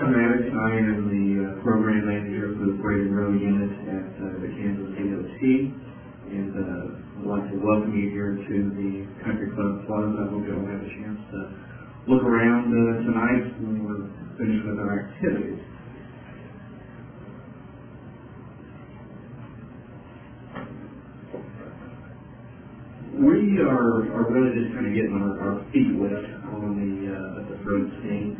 Maddox. I am the program manager for the Freight and Road Unit at the Kansas DOT, and I'd like to welcome you here to the Country Club Plaza. I hope you'll have a chance to look around tonight when we're finished with our activities. We are really just kind of getting our feet wet on the freight scene.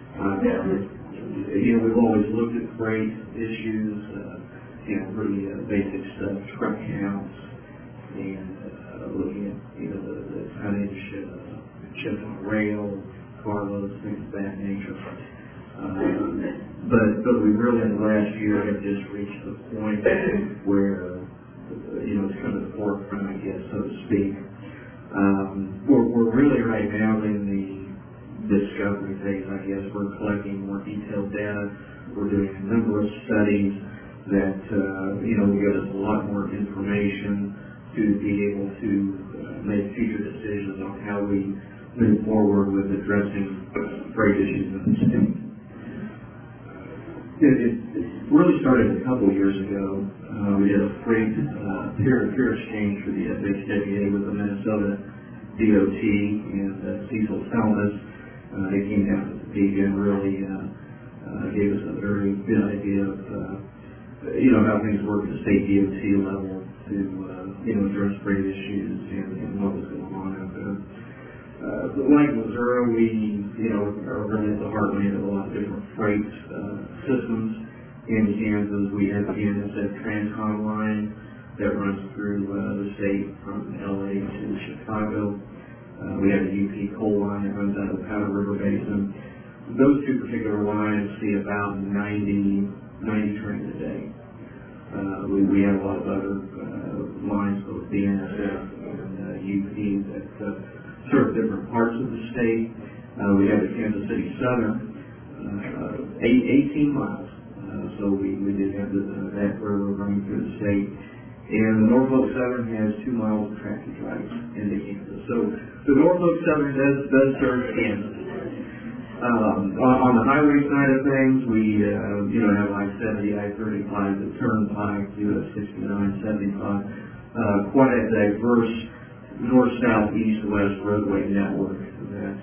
We've always looked at freight issues, pretty basic stuff, truck counts, and looking at, the tonnage, shipped on rail, carloads, things of that nature. But we really in the last year have just reached the point where, it's come to the forefront, I guess, so to speak. We're really right now in the discovery phase, I guess. We're collecting more detailed data. We're doing a number of studies that, will give us a lot more information to be able to make future decisions on how we move forward with addressing freight issues in the state. It really started a couple years ago. We did a freight peer-to-peer exchange for the FHWA with the Minnesota DOT and Cecil Selmas. They came down to Topeka and really gave us a very good idea of how things work at the state DOT level to address freight issues and what was going on out there. Like Missouri, we are really at the heartland of a lot of different freight systems. In Kansas, we have the NSF Transcon line that runs through the state from LA to Chicago. We have the UP coal line that runs out of the Powder River Basin. Those two particular lines see about 90 trains a day. We have a lot of other lines, both the NSF and UP, that serve different parts of the state. We have the Kansas City Southern, 18 miles. So we did have that railroad running through the state. And the Norfolk Southern has 2 miles of tractor drives into Kansas. So the Norfolk Southern does serve Kansas. On the highway side of things, we have I-70, I-35, the Turnpike, US 69, 75, quite a diverse north, south, east, west roadway network that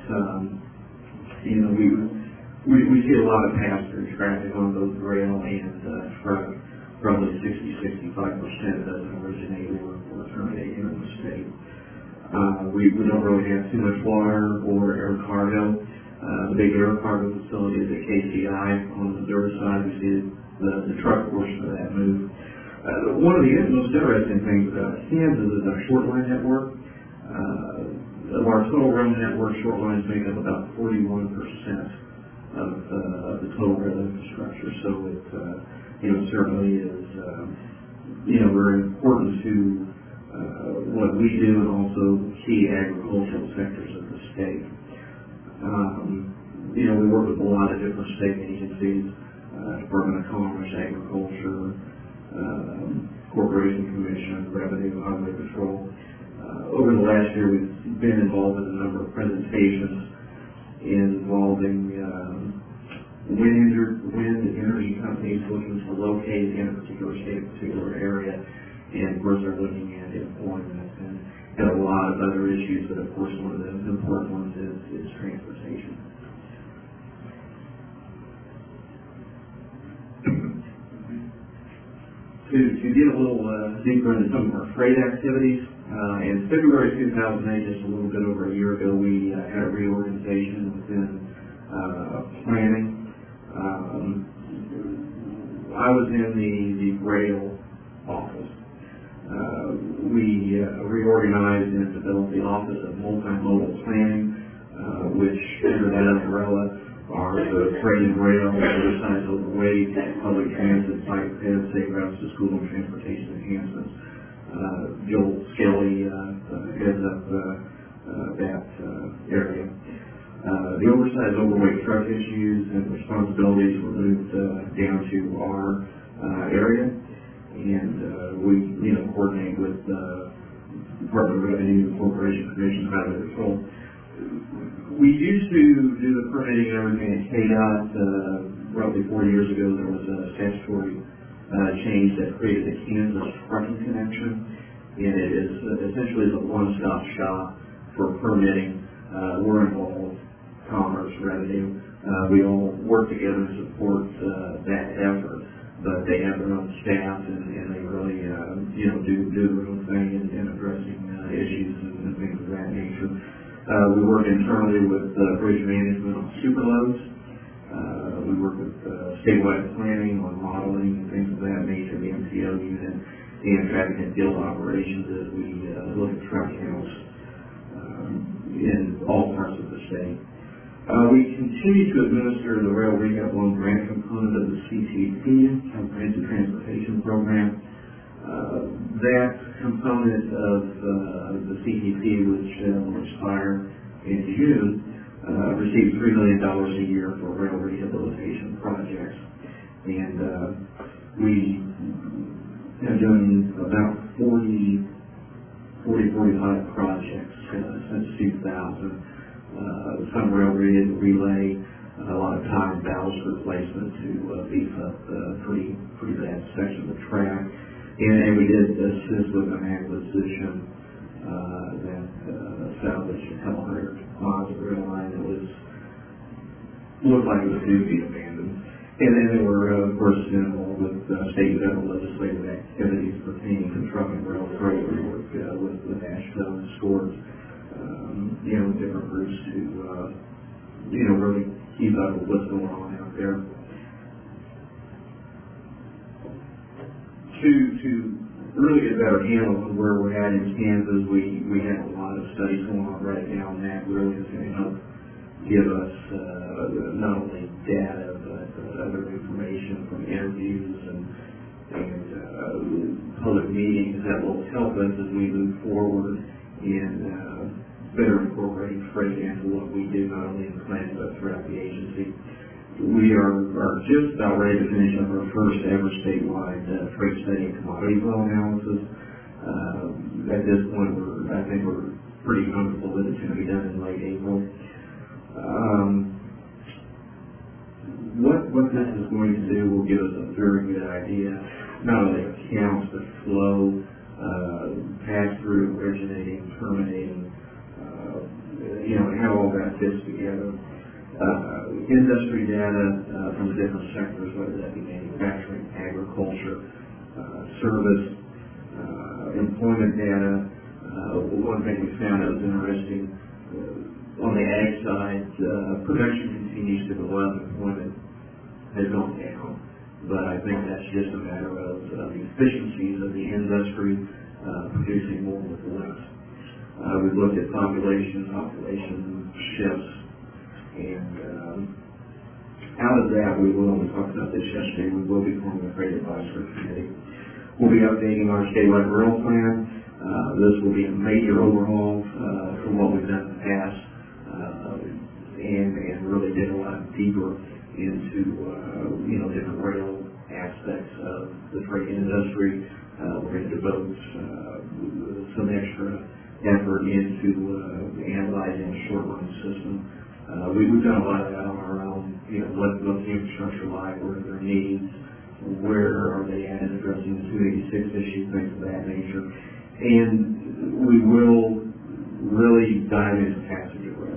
we see a lot of passenger traffic on both rail and truck. Probably 60-65% doesn't originate or terminate here in the state. We don't really have too much water or air cargo. The big air cargo facility is at KCI on the Missouri side. We see the truck portion of that move. One of the most interesting things about Kansas is our short line network. Of our total rail network, short lines make up about 41% of the total rail infrastructure. So it certainly is very important to what we do and also key agricultural sectors of the state. We work with a lot of different state agencies, Department of Commerce, Agriculture, Corporation Commission, Revenue, Highway Patrol. Over the last year, we've been involved in a number of presentations involving wind energy companies looking to locate in a particular state, a particular area, and of course they're looking at employment and a lot of other issues, but of course one of the important ones is transportation. To get a little deeper into some of our freight activities, in February 2008, just a little bit over a year ago, we had a reorganization within planning. I was in the rail office. We reorganized and developed the Office of Multimodal Planning, which under that umbrella are the freight and rail, oversized overweight, public transit, bike paths, safe routes to school, and transportation enhancements. Joel Skelly heads up that area. The oversized overweight truck issues and responsibilities were moved down to our area, and we coordinate with the Department of Revenue, Corporation Commission, Highway Patrol. We used to do the permitting and everything at KDOT. 3-4 years ago, there was a statutory change that created the Kansas Trucking Connection, and it is essentially the one-stop shop for permitting. We're involved, commerce, revenue. We all work together to support that effort, but they have their own staff, and they really, do their own thing in addressing issues and things of that nature. We work internally with bridge management on superloads. We work with statewide planning on modeling and things of that nature, the MTO unit, and traffic and field operations as we look at truck counts in all parts of the state. We continue to administer the Rail Rehab Loan Grant component of the CTP, Comprehensive Transportation Program. That component of the CTP, which will expire in June, receives $3 million a year for rail rehabilitation projects. And we have done about 45 projects since 2000. Some rail relay, a lot of time ballast replacement to beef up pretty bad section of the track. And we did assist with an acquisition that salvaged a couple hundred miles of rail line that looked like it was due to be abandoned. And then there were, of course, involved with state and federal legislative activities pertaining to truck and rail freight. We worked with AASHTO and SCORT, different groups to, really keep up with what's going on out there. To really get a better handle on where we're at in Kansas, we have a lot of studies going on right now, and that really is going to help give us not only data, but other information from interviews and public meetings that will help us as we move forward in better incorporating freight into what we do, not only in the plant, but throughout the agency. We are just about ready to finish up our first ever statewide freight study and commodity flow analysis. At this point, I think we're pretty comfortable that it's going to be done in late April. What this is going to do will give us a very good idea, not only of counts, but flow, pass-through, originating, terminating, and how all that fits together. Industry data from the different sectors, whether that be manufacturing, agriculture, service, employment data. One thing we found that was interesting, on the ag side, production continues to go up, employment has gone down. But I think that's just a matter of the efficiencies of the industry producing more with less. We've looked at population shifts, and out of that, we talked about this yesterday, we will be forming a freight advisory committee. We'll be updating our statewide rail plan. This will be a major overhaul from what we've done in the past, and really dig a lot deeper into different rail aspects of the freight industry. We're going to devote some extra effort into analyzing the short line system. We've done a lot of that on our own. What's the infrastructure like? What are their needs? Where are they at in addressing the 286 issue, things of that nature. And we will really dive into passenger rail.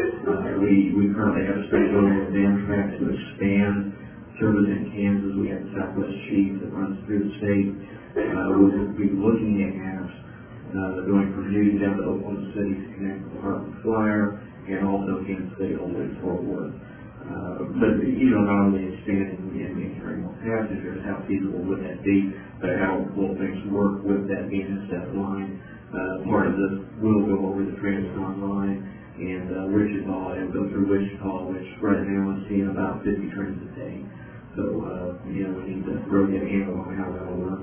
We currently have a study going with Amtrak to expand service in Kansas. We have the Southwest Chief that runs through the state. We'll be looking at going from Newton down to Oklahoma City to connect with the Heartland Flyer, and also Kansas City all the way to Fort Worth. But not only expanding and carrying more passengers, how feasible would that be, but how will things work with that BNSF line. Part of this will go over the Transcon line, and Wichita, and go through Wichita, which right now is seeing about 50 trains a day. So, we need to really get a handle on how that will work.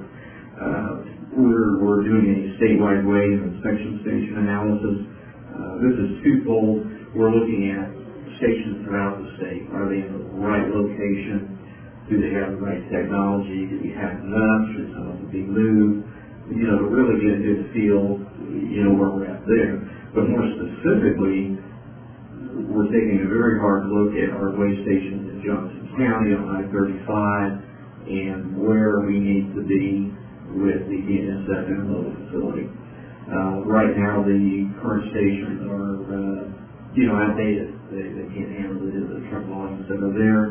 We're doing a statewide way of inspection station analysis. This is twofold. We're looking at stations throughout the state. Are they in the right location? Do they have the right technology? Do we have enough? Should some of them be moved? To really get a good feel, where we're at there. But more specifically, we're taking a very hard look at our way stations in Johnson County on I-35 and where we need to be with the BNSF intermodal facility. Right now, the current stations are, outdated. They can't handle the truck volumes that are there.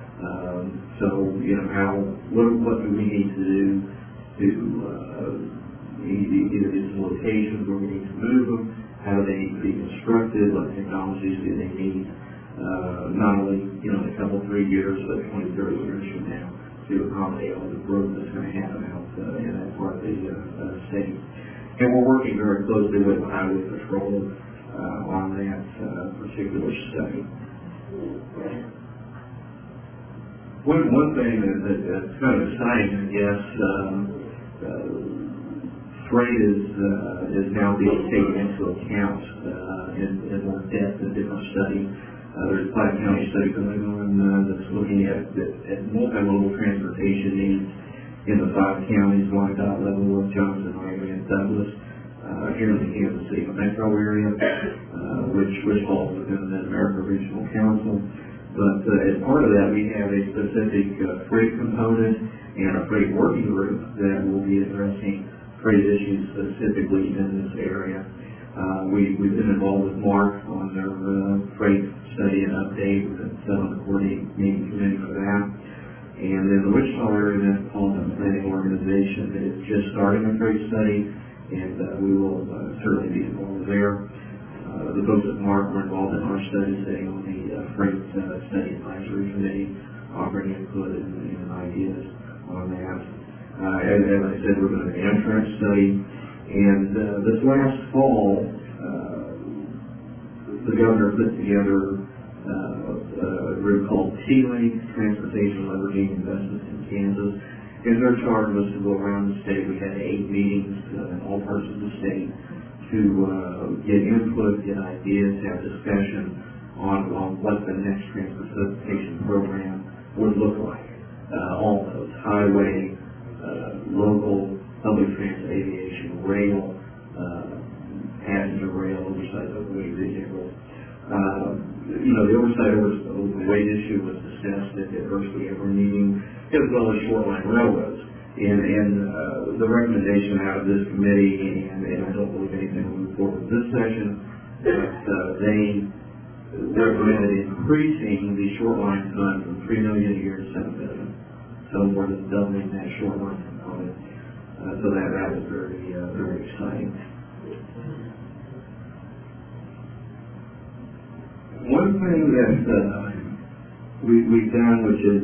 What do we need to do to either get some locations where we need to move them? How do they need to be constructed? What technologies do they need? Not only, in a couple, 3 years, but 20, 30 years from now to accommodate all the growth that's going to happen out in that part of the state. And we're working very closely with the Highway Patrol on that particular study. One thing that's kind of exciting, I guess, freight is now being taken into account in more depth in different studies. There's a 5-county study going on that's looking at multimodal transportation needs in the 5 counties, Wyandotte, Leavenworth, Johnson, Riley, and Douglas, here in the Kansas City metro area, which falls within the Mid-America Regional Council. But as part of that, we have a specific freight component and a freight working group that will be addressing freight issues specifically in this area. We've been involved with Mark on their freight study and update. We've been set on the coordinating committee for that. And in the Wichita Area Metropolitan Planning Organization is just starting a freight study, and we will certainly be involved there. The folks at Mark were involved in our study sitting on the freight study advisory committee, offering input and ideas on that. As I said, we're doing an Amtrak study, and this last fall, the governor put together a group called T-Link, Transportation Leveraging Investments in Kansas, and their charge was to go around the state. We had 8 meetings in all parts of the state to get input, get ideas, have discussion on what the next transportation program would look like. All those highway, local, public transit, aviation, rail, passenger rail, oversight overweight vehicles. The oversight overweight issue was discussed at virtually every meeting, as well as short line railroads. And the recommendation out of this committee, and I don't believe anything will move forward with this session, but they recommended increasing the short line fund from $3 million a year to $7 million. So more than doubling that short line component. So that was very exciting. One thing that we've done, which is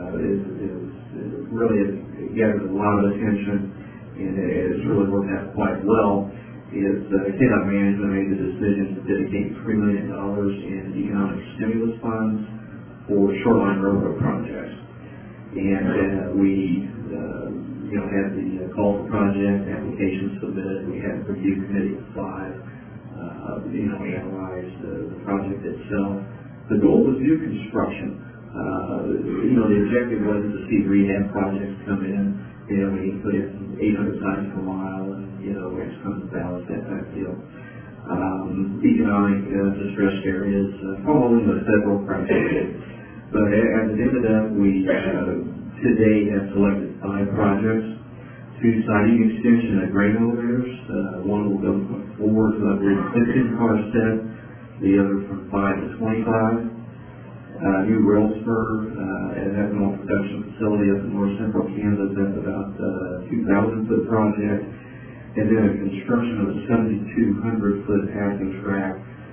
really gathered a lot of attention and it's really worked out quite well, is KDOT management made the decision to dedicate $3 million in economic stimulus funds for shoreline railroad projects. And we had the call for project applications submitted. We had a review committee of 5. Analyze the project itself. The goal was new construction. The objective wasn't to see rehab projects come in. We need to put in 800 tons per mile and, X tons of ballast, that type of deal. Economic distressed areas, following the federal criteria. But as it ended up, we today have selected 5 projects. 2 siding extension at grain elevators. One will go from 4 to a 15-car set, the other from 5 to 25. New rail spur at ethanol production facility up in north central Kansas. That's about a 2,000-foot project. And then a construction of a 7,200-foot passing track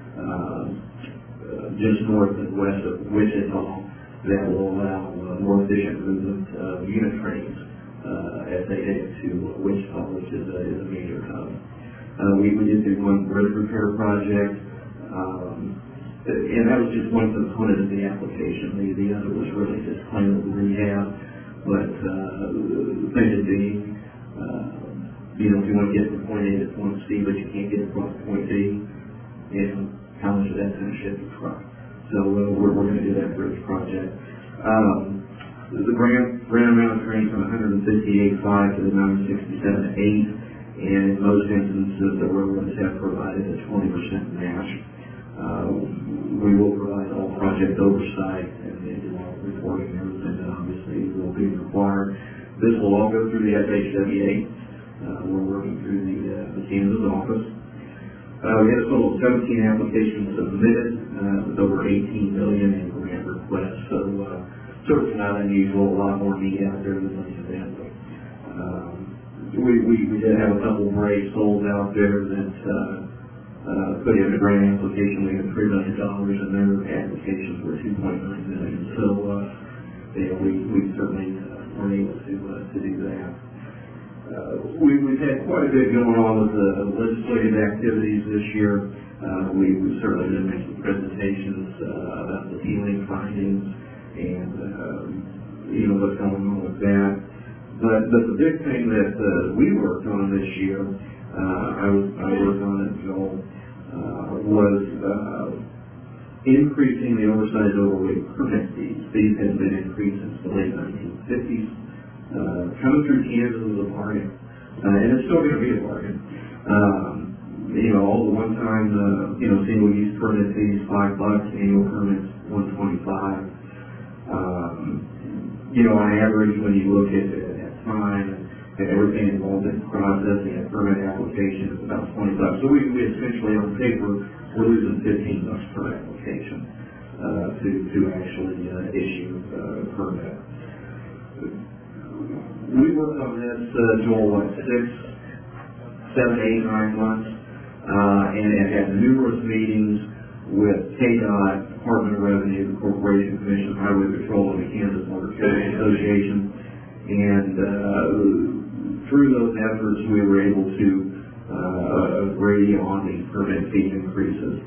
just north and west of Wichita that will allow more efficient movement of unit trains as they head to Wichita, which is a major hub. We did do one bridge repair project, and that was just one component of the application. The other was really just claiming rehab, but the thing is being, if you want to get from point A to point C, but you can't get across point D, how much of that's going to ship the truck? So we're going to do that bridge project. The grant amount ranged from 158.5 to the 967.8, and in most instances the railroads have provided a 20% match. We will provide all project oversight and do all reporting and everything that obviously will be required. This will all go through the FHWA. We're working through the Kansas office. We had a total of 17 applications submitted with over 18 million in grant requests. So certainly not unusual. A lot more need out there than money available. We did have a couple of brave souls out there that put in a grant application. We had $3 million, and their applications were $2.9 million. So we certainly were able to do that. We've had quite a bit going on with the legislative activities this year. We've certainly been making presentations about the healing findings and what's going on with that. But the big thing that we worked on this year, I worked on it, Joel, was increasing the oversized overweight permit fees. These had been increased since the late 1950s. Coming through Kansas is a bargain, and it's still going to be a bargain. All the one-time, single-use permit fees, $5, annual permits, $125. On average, when you look at time and everything involved in processing a permit application, it's about $20. So we essentially, on paper, we're losing $15 per application to actually issue a permit. We worked on this, Joel, 6, 7, 8, 9 months, and had numerous meetings with KDOT, Department of Revenue, the Corporation Commission of Highway Patrol, and the Kansas Motor Carriers Association. And through those efforts, we were able to agree on these permit fee increases.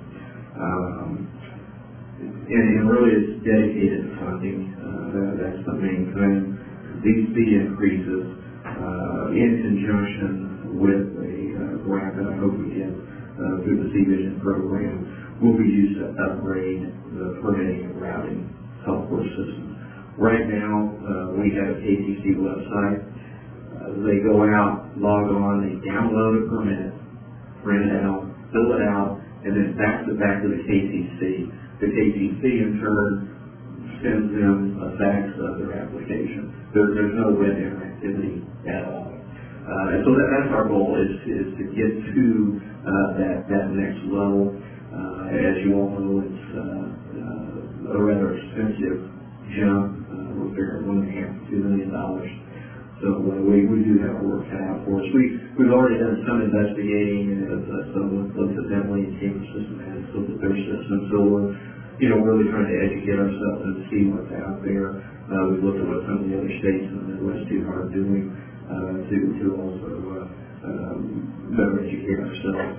And really, it's dedicated funding. That's the main thing. These fee increases, in conjunction with a grant that I hope we get through the C-Vision program, will be used to upgrade the permitting and routing software system. Right now, we have a KCC website. They go out, log on, they download a permit, print it out, fill it out, and then fax it back to the KCC. The KCC, in turn, sends them a fax of their application. There's no web interactivity at all. And so that's our goal, is to get to that next level. As you all know, it's a rather expensive jump. We're figuring $1.5 to $2 million. So we do have our work cut out for us. We've already done some investigating of some of the Bentley and Cambridge system has looked at their system. So we're really trying to educate ourselves and see what's out there. We've looked at what some of the other states in the Midwest are doing to also better educate ourselves.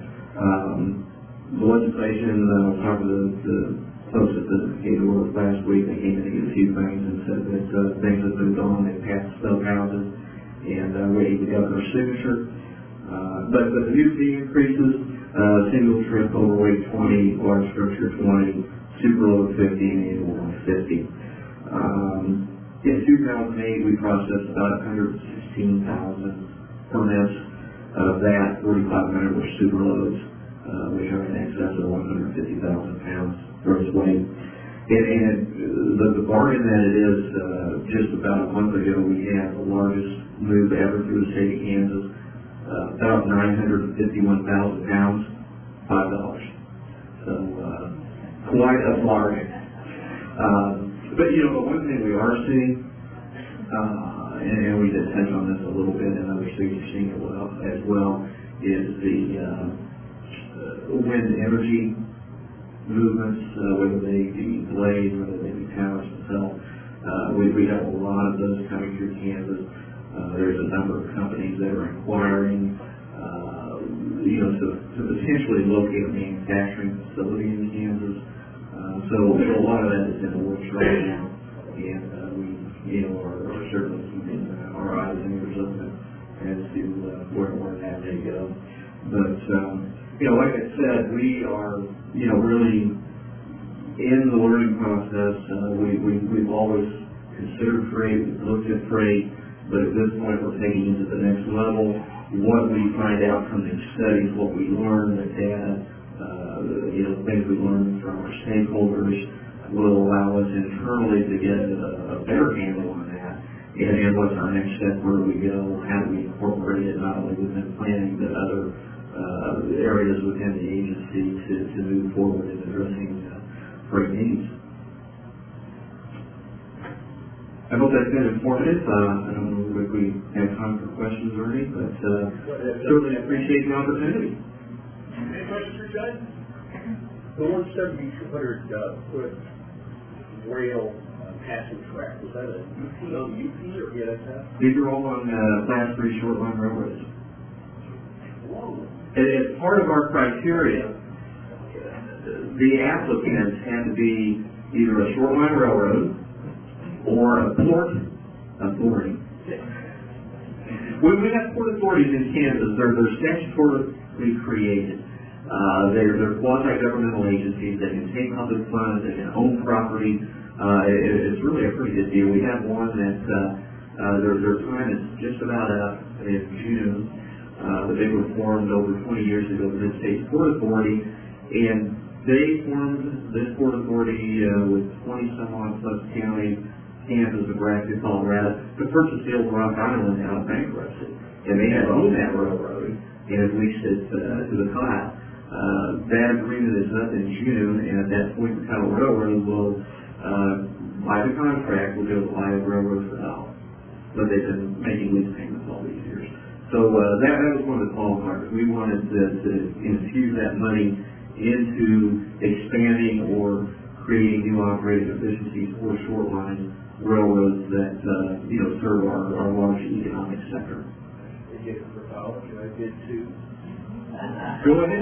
The legislation, I was talking to the folks at the Gator last week. They came in to get a few things and said that things have moved on. They've passed snow houses and waiting to governor's signature. But the new fee increases, single trip overweight 20, large structure 20, super load 50, and annual 150. In 2008, we processed about 116,000 permits. Of that, 4,500 were super loads, which are in excess of 150,000 pounds gross weight. And the bargain that it is, just about a month ago, we had the largest move ever through the state of Kansas, about 951,000 pounds, $5. So quite a bargain. But one thing we are seeing, and we did touch on this a little bit, and other states are seeing it as well, is the wind energy movements, whether they be blades, whether they be towers themselves. We have a lot of those coming through Kansas. There's a number of companies that are inquiring, to potentially locate a manufacturing facility in Kansas. So a lot of that is in the works right now, and we are certainly keeping our eyes and ears open as to where that may go. But like I said, we are really in the learning process. We've always considered freight, we've looked at freight, but at this point we're taking it to the next level. What we find out from these studies, what we learn, the data, things we learn from our stakeholders, will allow us internally to get a better handle on that. And what's our next step? Where do we go? How do we incorporate it not only within planning but other areas within the agency to move forward in addressing freight needs? I hope that's been informative. I don't know if we have time for questions or any, but certainly appreciate the opportunity. Any questions for Judd? The 1,700-foot rail passing track, was that a UP or BNSF? These are all on Class 3 short line railroads. Whoa. As part of our criteria, the applicants had to be either a short line railroad or a port authority. We have port authorities in Kansas. They're statutorily created. They're quasi-governmental agencies that can take public funds, they can own property. It's really a pretty good deal. We have one that their time is just about up in June. But they were formed over 20 years ago, the Mid-States Port Authority, and they formed this port authority with 20-some-odd plus counties, Kansas, Nebraska, Colorado, to purchase the old Rock Island out of bankruptcy. And they had owned that railroad and had leased it to the class. That agreement is up in June, and at that point, the Title Railroad will, by the contract, will be able to buy the railroad for $1. But they've been making lease payments all these years. So that was one of the qualifiers. We wanted to infuse that money into expanding or creating new operating efficiencies for short line railroads that serve our large economic sector. They get it for college, and I did too. Go ahead.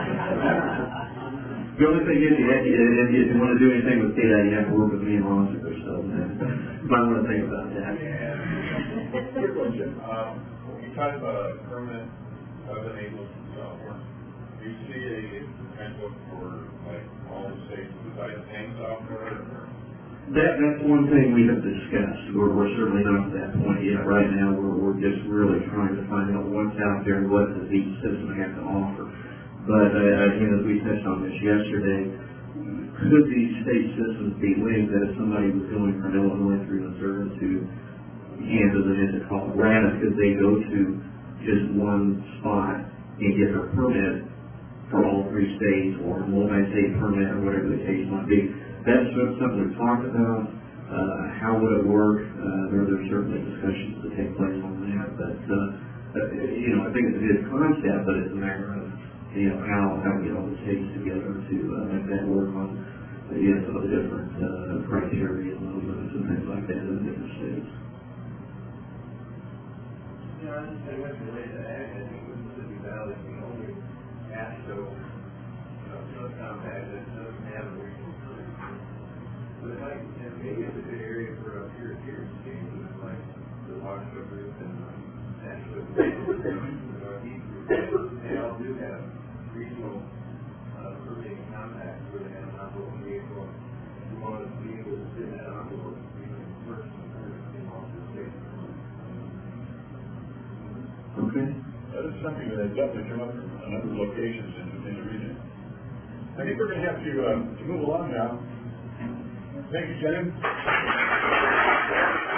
The only thing is, if you want to do anything with KDOT, you have to work with me and Rossiger, so you might want to think about that. Quick question. You talked about a permanent web-enabled software. Do you see a potential for all the states besides the same software? That's one thing we have discussed. We're certainly not to that point yet. Right now, we're just really trying to find out what's out there and what does each system have to offer. But again, as we touched on this yesterday, could these state systems be linked that if somebody was going from Illinois through Missouri to Kansas and into Colorado, could they go to just one spot and get a permit for all three states or a multi-state permit or whatever the case might be? That's something we've talked about. How would it work? There's certainly discussions that take place on that. But, I think it's a good concept, but it's a matter of, how we get all the states together to make that work on, some of the different criteria and load limits and things like that in the different states. I just say what's related to that. I think Mississippi Valley is the only ASHTO subcompact that doesn't have a regional service. But maybe it's a good area for a peer-to-peer exchange, like the Washoe group and ASHTO group, Northeast group. They all do have regional permitting compacts where they have an envelope vehicle. You want to be able to sit in that envelope, you can purchase a permit in all the states. Okay. That is something that has definitely come up in a number of locations in the region. I think we're going to have to move along now. Thank you, Jen.